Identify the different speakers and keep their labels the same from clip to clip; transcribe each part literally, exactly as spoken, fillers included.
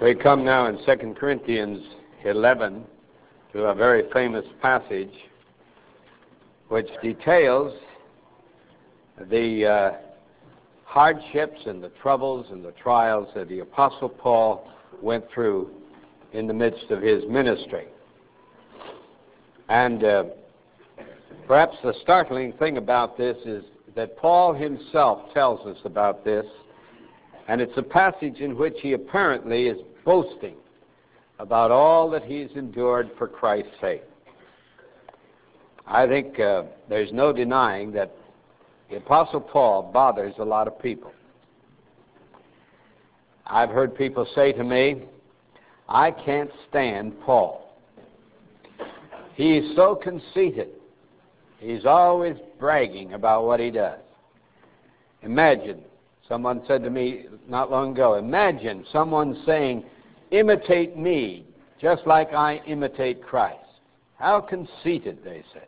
Speaker 1: We come now in Second Corinthians eleven to a very famous passage which details the uh, hardships and the troubles and the trials that the Apostle Paul went through in the midst of his ministry. And uh, perhaps the startling thing about this is that Paul himself tells us about this, and it's a passage in which he apparently is boasting about all that he's endured for Christ's sake. I think uh, there's no denying that the Apostle Paul bothers a lot of people. I've heard people say to me, I can't stand Paul. He's so conceited. He's always bragging about what he does. Imagine, someone said to me not long ago, imagine someone saying, imitate me just like I imitate Christ. How conceited, they said.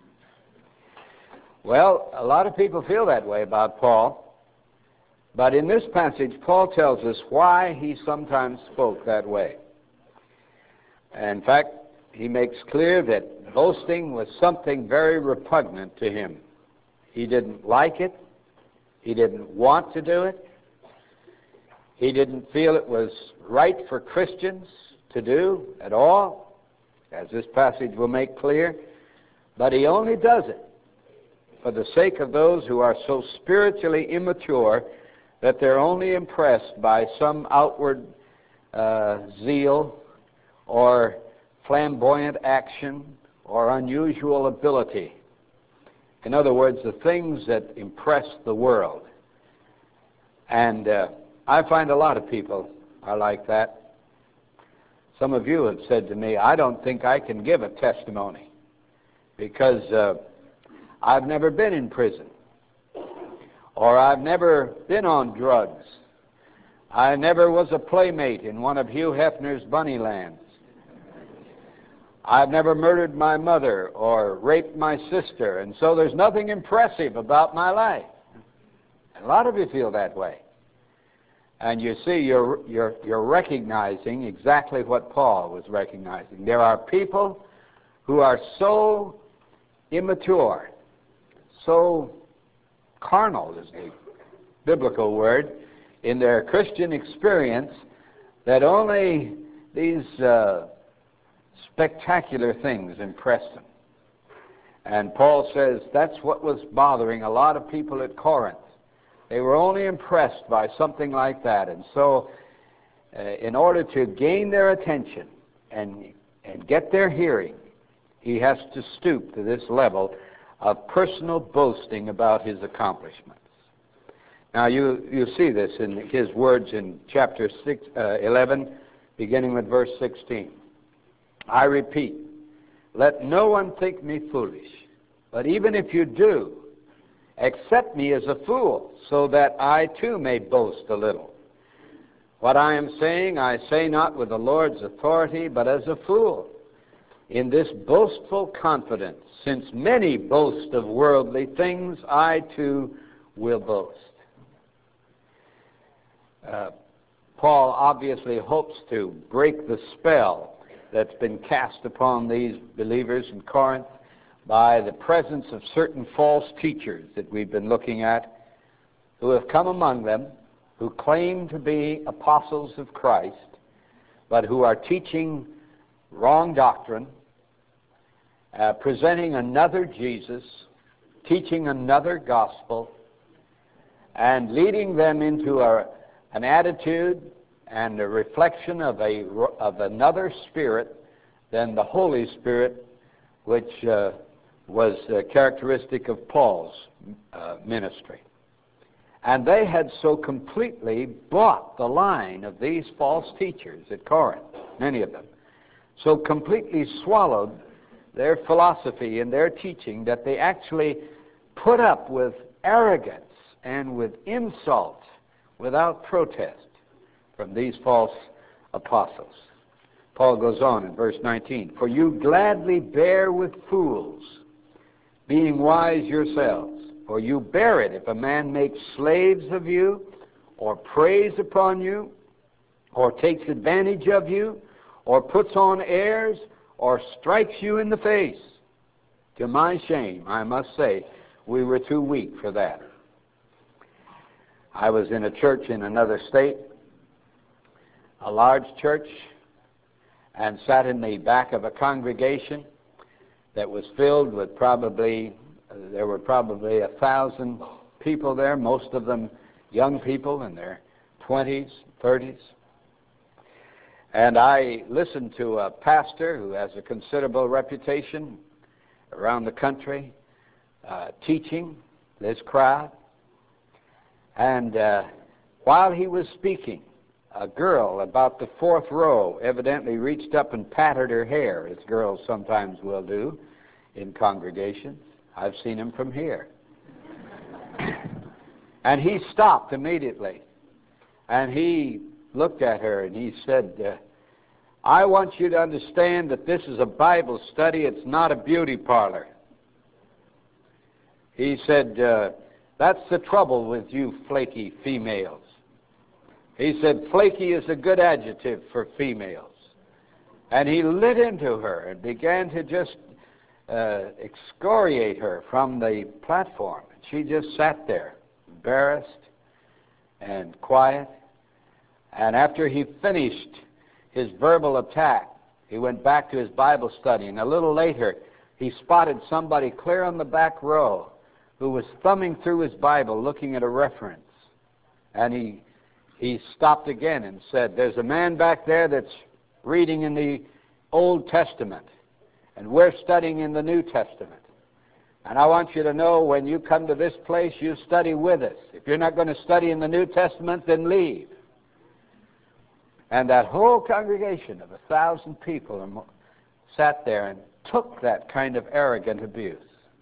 Speaker 1: Well, a lot of people feel that way about Paul, but in this passage, Paul tells us why he sometimes spoke that way. In fact, he makes clear that boasting was something very repugnant to him. He didn't like it. He didn't want to do it. He didn't feel it was right for Christians to do at all, as this passage will make clear, but he only does it for the sake of those who are so spiritually immature that they're only impressed by some outward uh, zeal or flamboyant action or unusual ability. In other words, the things that impress the world. And uh, I find a lot of people are like that. Some of you have said to me, I don't think I can give a testimony because uh, I've never been in prison, or I've never been on drugs. I never was a playmate in one of Hugh Hefner's Bunnylands. I've never murdered my mother or raped my sister, and so there's nothing impressive about my life. A lot of you feel that way. And you see, you're, you're, you're recognizing exactly what Paul was recognizing. There are people who are so immature, so carnal is the biblical word, in their Christian experience, that only these uh, spectacular things impress them. And Paul says that's what was bothering a lot of people at Corinth. They were only impressed by something like that. And so, uh, in order to gain their attention and, and get their hearing, he has to stoop to this level of personal boasting about his accomplishments. Now, you, you see this in his words in chapter six, uh, eleven, beginning with verse sixteen. I repeat, let no one think me foolish, but even if you do, accept me as a fool, so that I too may boast a little. What I am saying, I say not with the Lord's authority, but as a fool, in this boastful confidence, since many boast of worldly things, I too will boast. Uh, Paul obviously hopes to break the spell that's been cast upon these believers in Corinth by the presence of certain false teachers that we've been looking at, who have come among them, who claim to be apostles of Christ, but who are teaching wrong doctrine, uh, presenting another Jesus, teaching another gospel, and leading them into a, an attitude and a reflection of, a, of another spirit than the Holy Spirit, which uh, was uh, characteristic of Paul's uh, ministry. And they had so completely bought the line of these false teachers at Corinth, many of them, so completely swallowed their philosophy and their teaching that they actually put up with arrogance and with insult without protest from these false apostles. Paul goes on in verse nineteen, for you gladly bear with fools, being wise yourselves. For you bear it if a man makes slaves of you, or preys upon you, or takes advantage of you, or puts on airs, or strikes you in the face. To my shame, I must say, we were too weak for that. I was in a church in another state, a large church, and sat in the back of a congregation that was filled with probably, uh, there were probably a thousand people there, most of them young people in their twenties, thirties. And I listened to a pastor who has a considerable reputation around the country, uh, teaching this crowd. And uh, while he was speaking, a girl about the fourth row evidently reached up and patted her hair, as girls sometimes will do in congregations. I've seen him from here. And he stopped immediately. And he looked at her and he said, uh, I want you to understand that this is a Bible study. It's not a beauty parlor. He said, uh, that's the trouble with you flaky females. He said, flaky is a good adjective for females. And he lit into her and began to just uh, excoriate her from the platform. She just sat there, embarrassed and quiet. And after he finished his verbal attack, he went back to his Bible study. And a little later, he spotted somebody clear on the back row who was thumbing through his Bible looking at a reference. And he he stopped again and said, there's a man back there that's reading in the Old Testament, and we're studying in the New Testament. And I want you to know, when you come to this place, you study with us. If you're not going to study in the New Testament, then leave. And that whole congregation of a thousand people sat there and took that kind of arrogant abuse.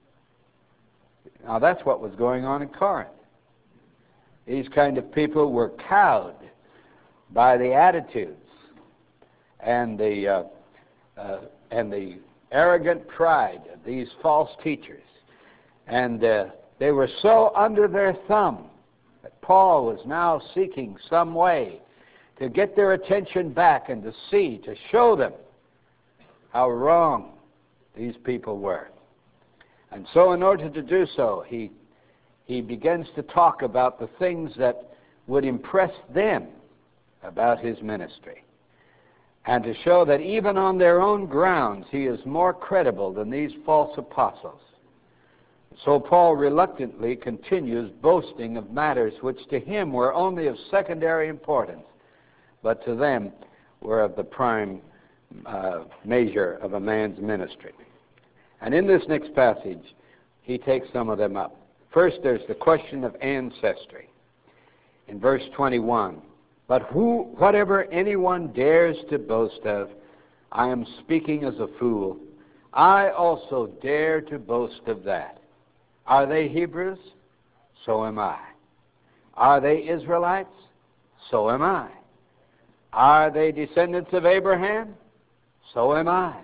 Speaker 1: Now that's what was going on in Corinth. These kind of people were cowed by the attitudes and the uh, uh, and the arrogant pride of these false teachers, and uh, they were so under their thumb that Paul was now seeking some way to get their attention back and to see, to show them how wrong these people were. And so in order to do so, he he begins to talk about the things that would impress them about his ministry, and to show that even on their own grounds he is more credible than these false apostles. So Paul reluctantly continues boasting of matters which to him were only of secondary importance, but to them were of the prime uh, measure of a man's ministry. And in this next passage, he takes some of them up. First, there's the question of ancestry. In verse twenty-one, but who, whatever anyone dares to boast of, I am speaking as a fool. I also dare to boast of that. Are they Hebrews? So am I. Are they Israelites? So am I. Are they descendants of Abraham? So am I.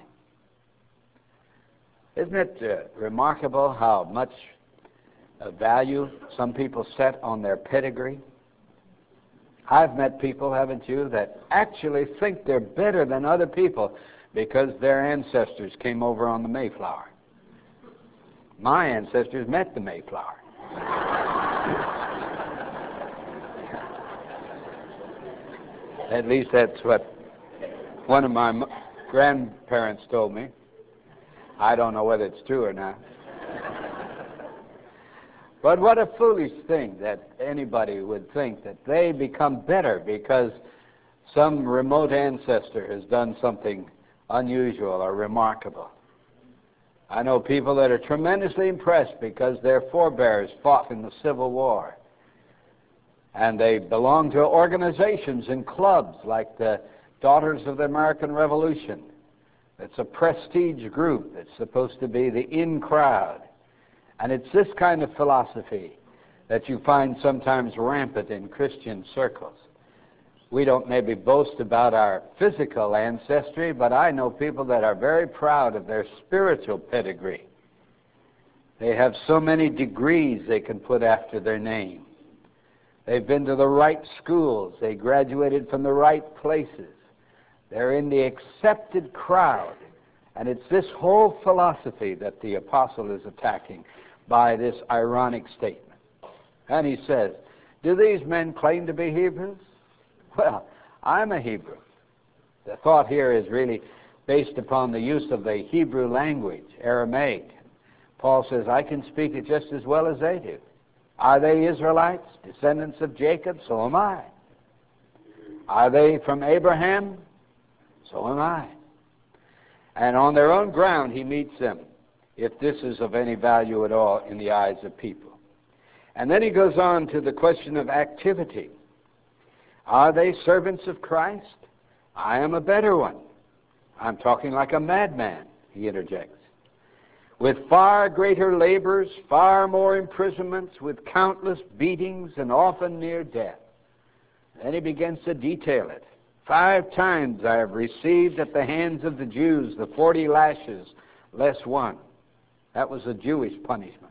Speaker 1: Isn't it uh, remarkable how much uh, value some people set on their pedigree? I've met people, haven't you, that actually think they're better than other people because their ancestors came over on the Mayflower. My ancestors met the Mayflower. At least that's what one of my grandparents told me. I don't know whether it's true or not. But what a foolish thing that anybody would think that they become better because some remote ancestor has done something unusual or remarkable. I know people that are tremendously impressed because their forebears fought in the Civil War. And they belong to organizations and clubs like the Daughters of the American Revolution. It's a prestige group that's supposed to be the in crowd. And it's this kind of philosophy that you find sometimes rampant in Christian circles. We don't maybe boast about our physical ancestry, but I know people that are very proud of their spiritual pedigree. They have so many degrees they can put after their name. They've been to the right schools. They graduated from the right places. They're in the accepted crowd. And it's this whole philosophy that the apostle is attacking by this ironic statement. And he says, do these men claim to be Hebrews? Well, I'm a Hebrew. The thought here is really based upon the use of the Hebrew language, Aramaic. Paul says, I can speak it just as well as they do. Are they Israelites, descendants of Jacob? So am I. Are they from Abraham? So am I. And on their own ground he meets them, if this is of any value at all in the eyes of people. And then he goes on to the question of activity. Are they servants of Christ? I am a better one. I'm talking like a madman, he interjects. With far greater labors, far more imprisonments, with countless beatings, and often near death. Then he begins to detail it. Five times I have received at the hands of the Jews the forty lashes, less one. That was a Jewish punishment.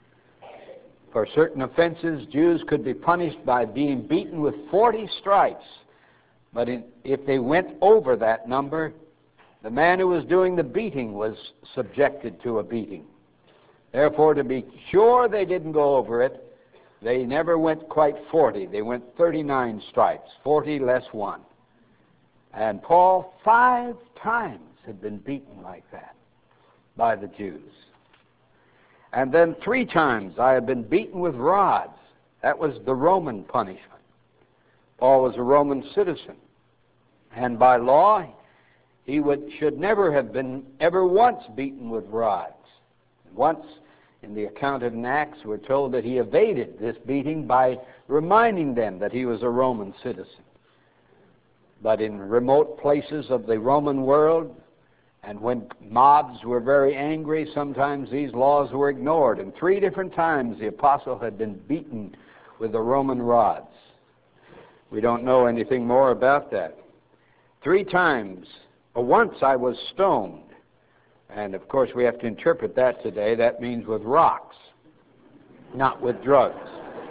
Speaker 1: For certain offenses, Jews could be punished by being beaten with forty stripes. But in, if they went over that number, the man who was doing the beating was subjected to a beating. Therefore, to be sure they didn't go over it, they never went quite forty. They went thirty-nine stripes, forty less one. And Paul five times had been beaten like that by the Jews. And then three times I have been beaten with rods. That was the Roman punishment. Paul was a Roman citizen. And by law, he would, should never have been ever once beaten with rods. Once, in the account in Acts, we're told that he evaded this beating by reminding them that he was a Roman citizen. But in remote places of the Roman world, and when mobs were very angry, sometimes these laws were ignored. And three different times the apostle had been beaten with the Roman rods. We don't know anything more about that. Three times, or once I was stoned. And of course we have to interpret that today. That means with rocks, not with drugs.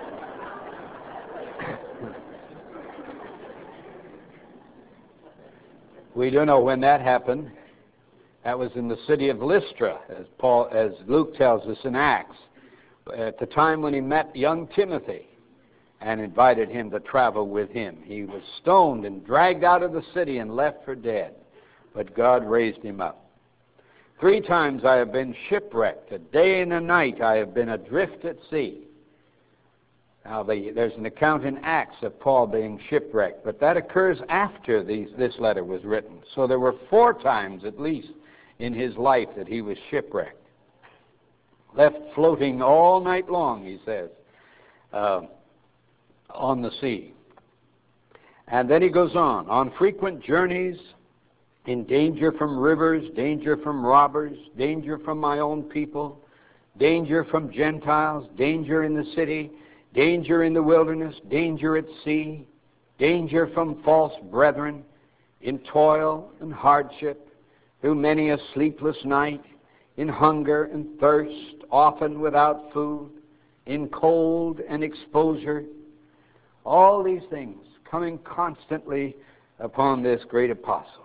Speaker 1: We don't know when that happened. That was in the city of Lystra, as Paul, as Luke tells us in Acts, at the time when he met young Timothy and invited him to travel with him. He was stoned and dragged out of the city and left for dead, but God raised him up. Three times I have been shipwrecked. A day and a night I have been adrift at sea. Now, the, there's an account in Acts of Paul being shipwrecked, but that occurs after these, this letter was written. So there were four times at least in his life that he was shipwrecked. Left floating all night long, he says, uh, on the sea. And then he goes on, on frequent journeys, in danger from rivers, danger from robbers, danger from my own people, danger from Gentiles, danger in the city, danger in the wilderness, danger at sea, danger from false brethren, in toil and hardship, through many a sleepless night, in hunger and thirst, often without food, in cold and exposure. All these things coming constantly upon this great apostle.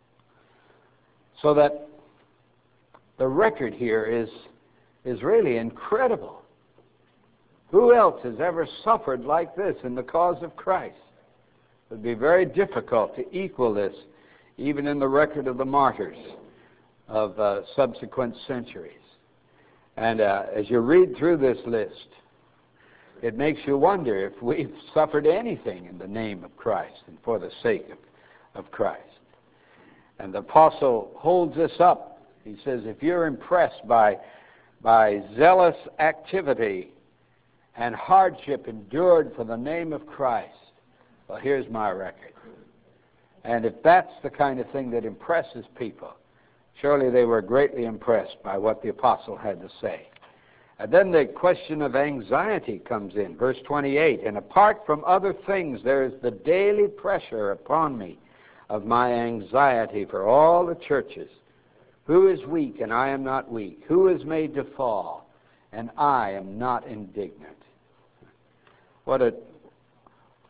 Speaker 1: So that the record here is, is really incredible. Who else has ever suffered like this in the cause of Christ? It would be very difficult to equal this, even in the record of the martyrs of uh, subsequent centuries. And uh, as you read through this list, it makes you wonder if we've suffered anything in the name of Christ and for the sake of, of Christ. And the apostle holds this up. He says, if you're impressed by, by zealous activity and hardship endured for the name of Christ, well, here's my record. And if that's the kind of thing that impresses people, surely they were greatly impressed by what the apostle had to say. And then the question of anxiety comes in, verse twenty-eight. And apart from other things, there is the daily pressure upon me of my anxiety for all the churches. Who is weak, and I am not weak? Who is made to fall, and I am not indignant? What a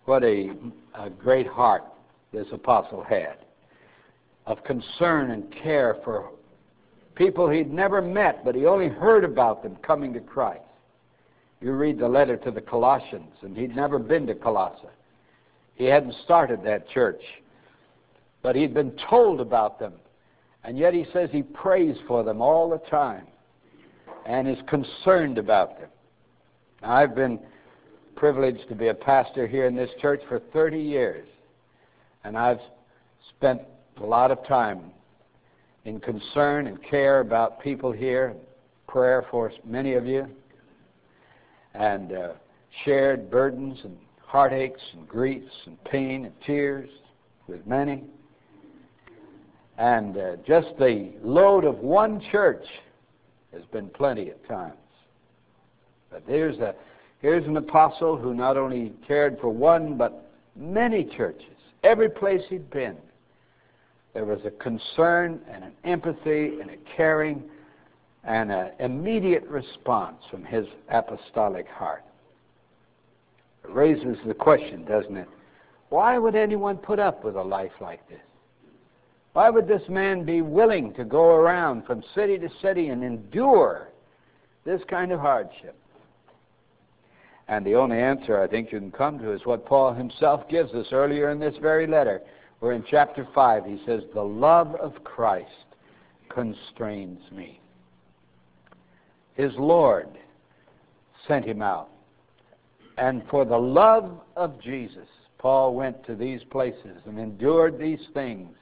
Speaker 1: What a, a great heart this apostle had, of concern and care for people he'd never met, but he only heard about them coming to Christ. You read the letter to the Colossians, and he'd never been to Colossae. He hadn't started that church, but he'd been told about them, and yet he says he prays for them all the time and is concerned about them. Now, I've been privileged to be a pastor here in this church for thirty years, and I've spent a lot of time in concern and care about people here, prayer for many of you, and uh, shared burdens and heartaches and griefs and pain and tears with many. And uh, just the load of one church has been plenty at times. But here's, a, here's an apostle who not only cared for one, but many churches. Every place he'd been, there was a concern and an empathy and a caring and an immediate response from his apostolic heart. It raises the question, doesn't it? Why would anyone put up with a life like this? Why would this man be willing to go around from city to city and endure this kind of hardship? And the only answer I think you can come to is what Paul himself gives us earlier in this very letter, where in chapter five he says, "The love of Christ constrains me." His Lord sent him out. And for the love of Jesus, Paul went to these places and endured these things.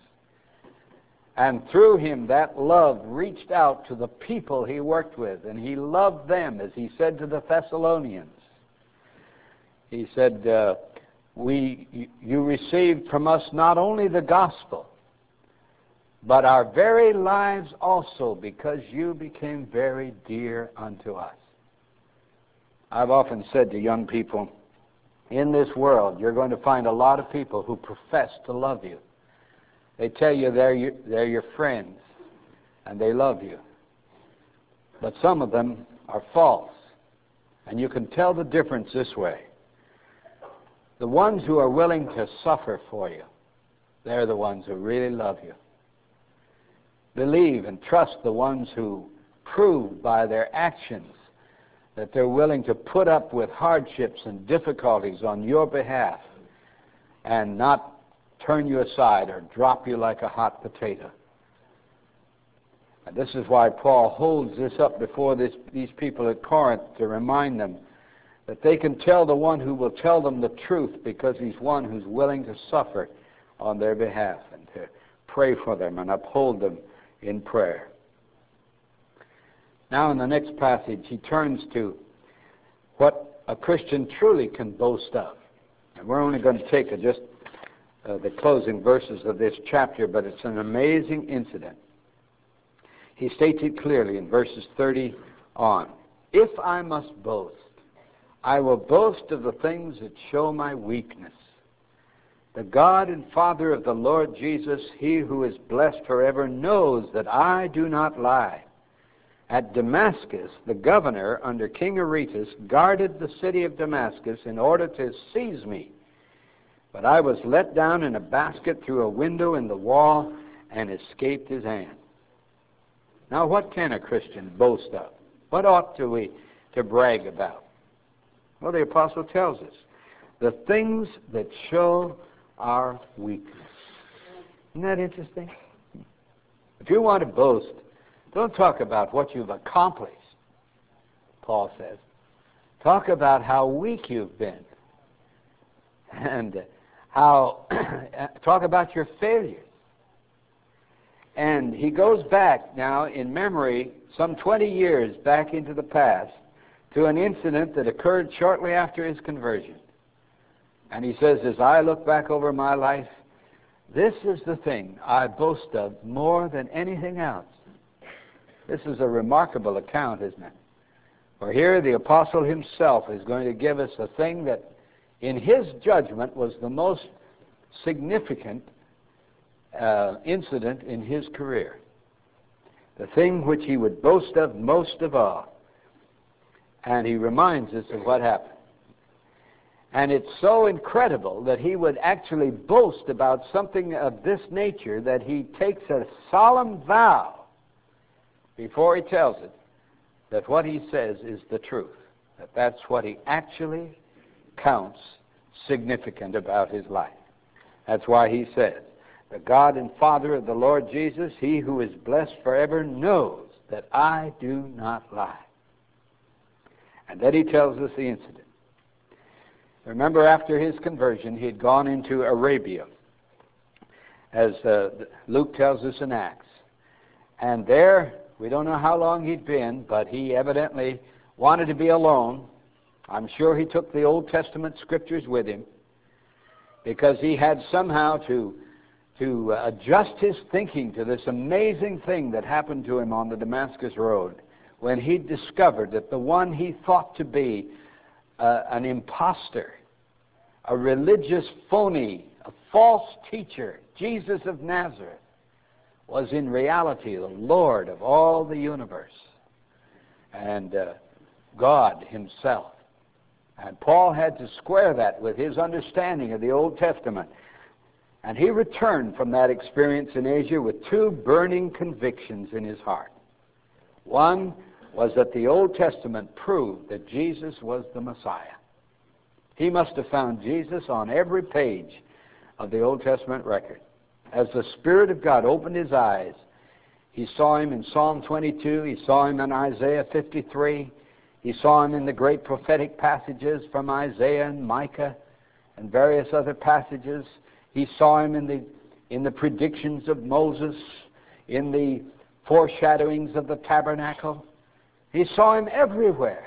Speaker 1: And through him, that love reached out to the people he worked with, and he loved them, as he said to the Thessalonians. He said, uh, "We, you received from us not only the gospel, but our very lives also, because you became very dear unto us." I've often said to young people, in this world, you're going to find a lot of people who profess to love you. They tell you they're your, they're your friends, and they love you. But some of them are false, and you can tell the difference this way. The ones who are willing to suffer for you, they're the ones who really love you. Believe and trust the ones who prove by their actions that they're willing to put up with hardships and difficulties on your behalf and not turn you aside or drop you like a hot potato. And this is why Paul holds this up before this, these people at Corinth, to remind them that they can tell the one who will tell them the truth, because he's one who's willing to suffer on their behalf and to pray for them and uphold them in prayer. Now in the next passage, he turns to what a Christian truly can boast of. And we're only going to take a, just uh, the closing verses of this chapter, but it's an amazing incident. He states it clearly in verses thirty on. "If I must boast, I will boast of the things that show my weakness. The God and Father of the Lord Jesus, he who is blessed forever, knows that I do not lie. At Damascus, the governor under King Aretas guarded the city of Damascus in order to seize me. But I was let down in a basket through a window in the wall and escaped his hand." Now, what can a Christian boast of? What ought to we to brag about? Well, the apostle tells us, the things that show our weakness. Isn't that interesting? If you want to boast, don't talk about what you've accomplished, Paul says. Talk about how weak you've been. And how, talk about your failures. And he goes back now in memory, some twenty years back into the past, to an incident that occurred shortly after his conversion. And he says, as I look back over my life, this is the thing I boast of more than anything else. This is a remarkable account, isn't it? For here the apostle himself is going to give us a thing that in his judgment was the most significant uh, incident in his career. The thing which he would boast of most of all. And he reminds us of what happened. And it's so incredible that he would actually boast about something of this nature that he takes a solemn vow before he tells it that what he says is the truth, that that's what he actually counts significant about his life. That's why he says, the God and Father of the Lord Jesus, he who is blessed forever, knows that I do not lie. And then he tells us the incident. Remember, after his conversion, he had gone into Arabia, as uh, Luke tells us in Acts. And there, we don't know how long he'd been, but he evidently wanted to be alone. I'm sure he took the Old Testament scriptures with him, because he had somehow to, to adjust his thinking to this amazing thing that happened to him on the Damascus Road, when he discovered that the one he thought to be uh, an impostor, a religious phony, a false teacher, Jesus of Nazareth, was in reality the Lord of all the universe, and uh, God himself. And Paul had to square that with his understanding of the Old Testament. And he returned from that experience in Asia with two burning convictions in his heart. One was that the Old Testament proved that Jesus was the Messiah. He must have found Jesus on every page of the Old Testament record. As the Spirit of God opened his eyes, he saw him in Psalm twenty-two, he saw him in Isaiah fifty-three, he saw him in the great prophetic passages from Isaiah and Micah and various other passages. He saw him in the, in the predictions of Moses, in the foreshadowings of the tabernacle. He saw him everywhere.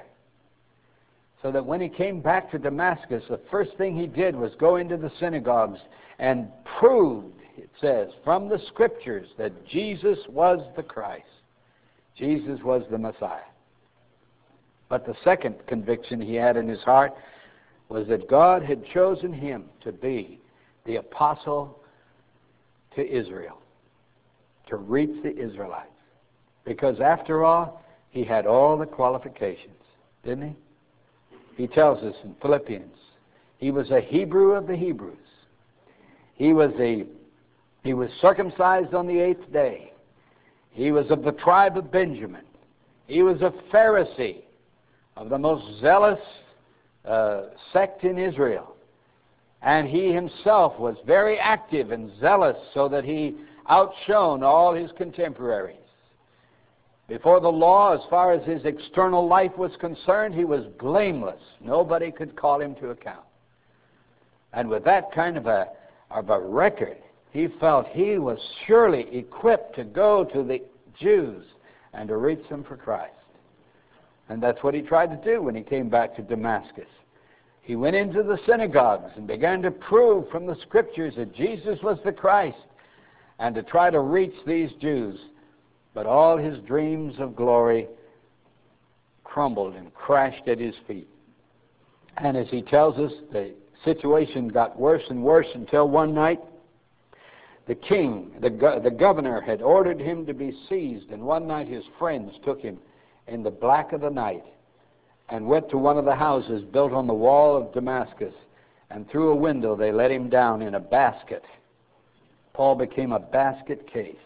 Speaker 1: So that when he came back to Damascus, the first thing he did was go into the synagogues and proved, it says, from the Scriptures that Jesus was the Christ. Jesus was the Messiah. But the second conviction he had in his heart was that God had chosen him to be the apostle to Israel, to reach the Israelites. Because after all, he had all the qualifications, didn't he? He tells us in Philippians, he was a Hebrew of the Hebrews. He was a he was circumcised on the eighth day. He was of the tribe of Benjamin. He was a Pharisee of the most zealous uh, sect in Israel. And he himself was very active and zealous, so that he outshone all his contemporaries. Before the law, as far as his external life was concerned, he was blameless. Nobody could call him to account. And with that kind of a, of a record, he felt he was surely equipped to go to the Jews and to reach them for Christ. And that's what he tried to do when he came back to Damascus. He went into the synagogues and began to prove from the Scriptures that Jesus was the Christ, and to try to reach these Jews. But all his dreams of glory crumbled and crashed at his feet. And as he tells us, the situation got worse and worse until one night, the king, the, go- the governor, had ordered him to be seized. And one night his friends took him in the black of the night and went to one of the houses built on the wall of Damascus. And through a window they let him down in a basket. Paul became a basket case.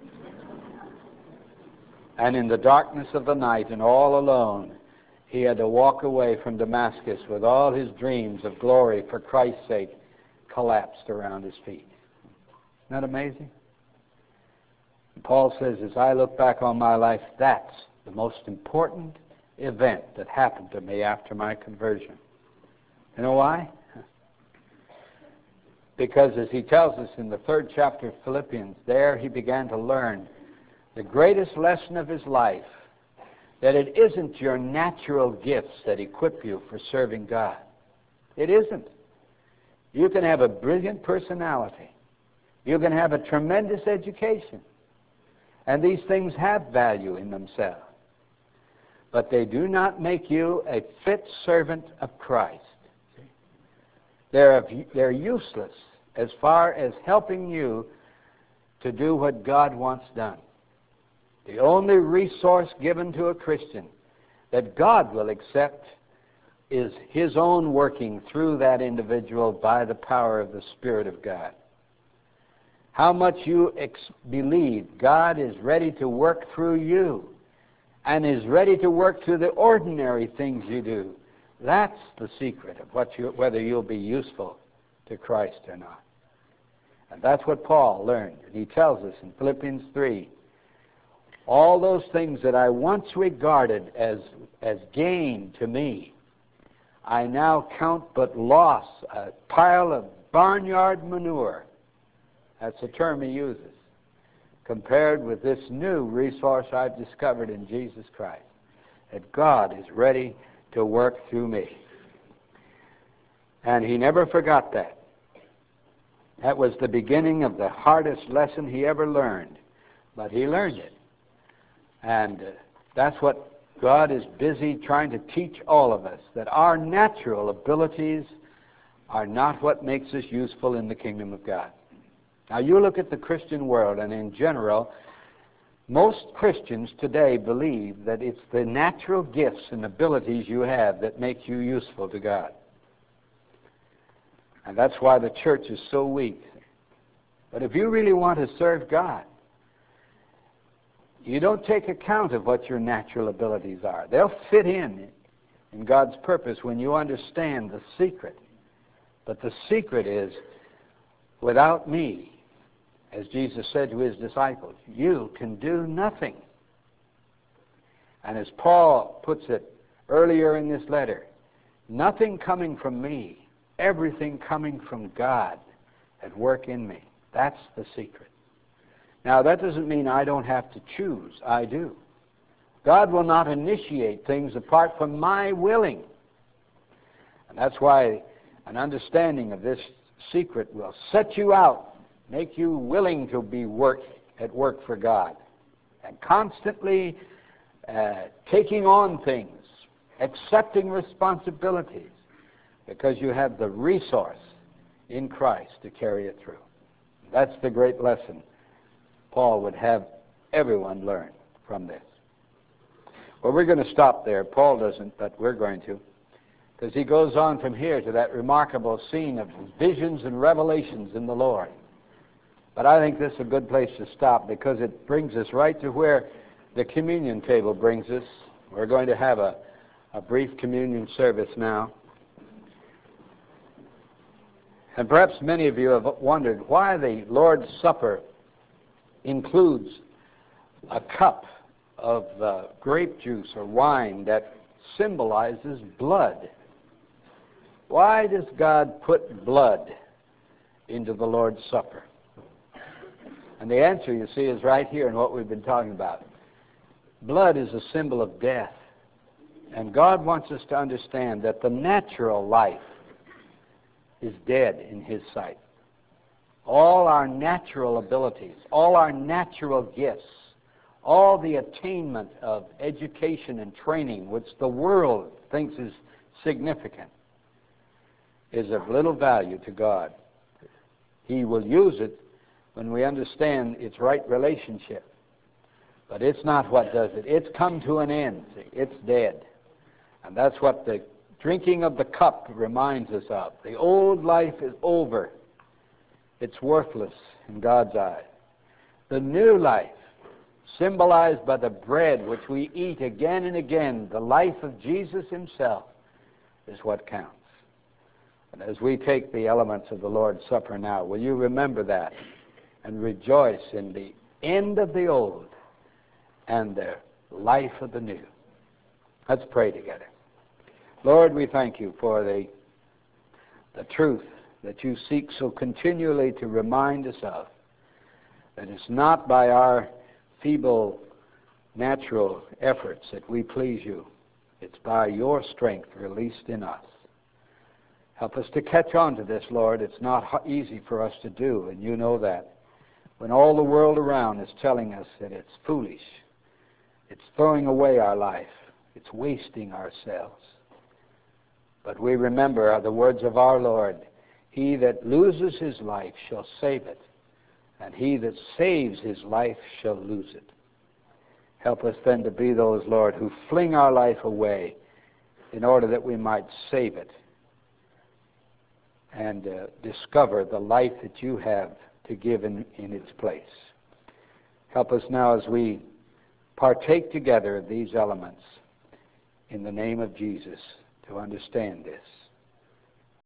Speaker 1: And in the darkness of the night and all alone, he had to walk away from Damascus with all his dreams of glory for Christ's sake collapsed around his feet. Isn't that amazing? And Paul says, as I look back on my life, that's the most important event that happened to me after my conversion. You know why? Because as he tells us in the third chapter of Philippians, there he began to learn the greatest lesson of his life, that it isn't your natural gifts that equip you for serving God. It isn't. You can have a brilliant personality. You can have a tremendous education. And these things have value in themselves. But they do not make you a fit servant of Christ. See? They're, they're useless as far as helping you to do what God wants done. The only resource given to a Christian that God will accept is His own working through that individual by the power of the Spirit of God. How much you ex- believe God is ready to work through you and is ready to work through the ordinary things you do. That's the secret of what you, whether you'll be useful to Christ or not. And that's what Paul learned. And he tells us in Philippians three, all those things that I once regarded as, as gain to me, I now count but loss, a pile of barnyard manure. That's the term he uses, compared with this new resource I've discovered in Jesus Christ, that God is ready to work through me. And he never forgot that. That was the beginning of the hardest lesson he ever learned, but he learned it. And uh, that's what God is busy trying to teach all of us, that our natural abilities are not what makes us useful in the kingdom of God. Now you look at the Christian world, and in general, most Christians today believe that it's the natural gifts and abilities you have that make you useful to God. And that's why the church is so weak. But if you really want to serve God, you don't take account of what your natural abilities are. They'll fit in in God's purpose when you understand the secret. But the secret is, without me, as Jesus said to his disciples, you can do nothing. And as Paul puts it earlier in this letter, nothing coming from me, everything coming from God at work in me. That's the secret. Now, that doesn't mean I don't have to choose. I do. God will not initiate things apart from my willing. And that's why an understanding of this secret will set you out, make you willing to be work at work for God, and constantly uh, taking on things, accepting responsibilities, because you have the resource in Christ to carry it through. That's the great lesson Paul would have everyone learn from this. Well, we're going to stop there. Paul doesn't, but we're going to, because he goes on from here to that remarkable scene of visions and revelations in the Lord. But I think this is a good place to stop, because it brings us right to where the communion table brings us. We're going to have a, a brief communion service now. And perhaps many of you have wondered why the Lord's Supper includes a cup of uh, grape juice or wine that symbolizes blood. Why does God put blood into the Lord's Supper? And the answer, you see, is right here in what we've been talking about. Blood is a symbol of death. And God wants us to understand that the natural life is dead in His sight. All our natural abilities, all our natural gifts, all the attainment of education and training, which the world thinks is significant, is of little value to God. He will use it when we understand its right relationship. But it's not what does it. It's come to an end. See? It's dead. And that's what the drinking of the cup reminds us of. The old life is over. It's worthless in God's eyes. The new life, symbolized by the bread which we eat again and again, the life of Jesus Himself, is what counts. And as we take the elements of the Lord's Supper now, will you remember that and rejoice in the end of the old and the life of the new? Let's pray together. Lord, we thank You for the, the truth that You seek so continually to remind us of, that it's not by our feeble natural efforts that we please You. It's by Your strength released in us. Help us to catch on to this, Lord. It's not easy for us to do, and You know that. When all the world around is telling us that it's foolish, it's throwing away our life, it's wasting ourselves. But we remember the words of our Lord, he that loses his life shall save it, and he that saves his life shall lose it. Help us then to be those, Lord, who fling our life away in order that we might save it and uh, discover the life that you have to give in, in its place. Help us now as we partake together of these elements in the name of Jesus to understand this.